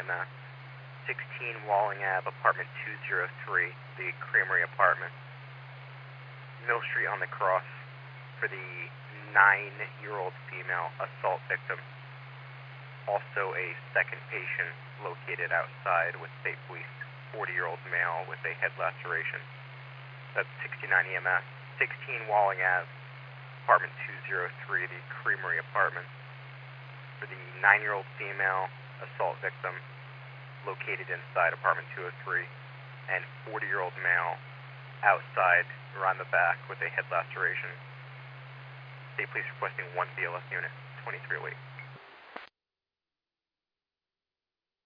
EMS. 16 Walling Ave, apartment 203, the Creamery apartment. Mill Street on the cross for the 9-year-old female assault victim. Also a second patient located outside with state police, 40-year-old male with a head laceration. That's 69 EMS. 16 Walling Ave, apartment 203, the Creamery apartment. For the 9-year-old female assault victim located inside apartment 203, and 40-year-old male outside around the back with a head laceration. State police requesting 1 BLS unit, 2308.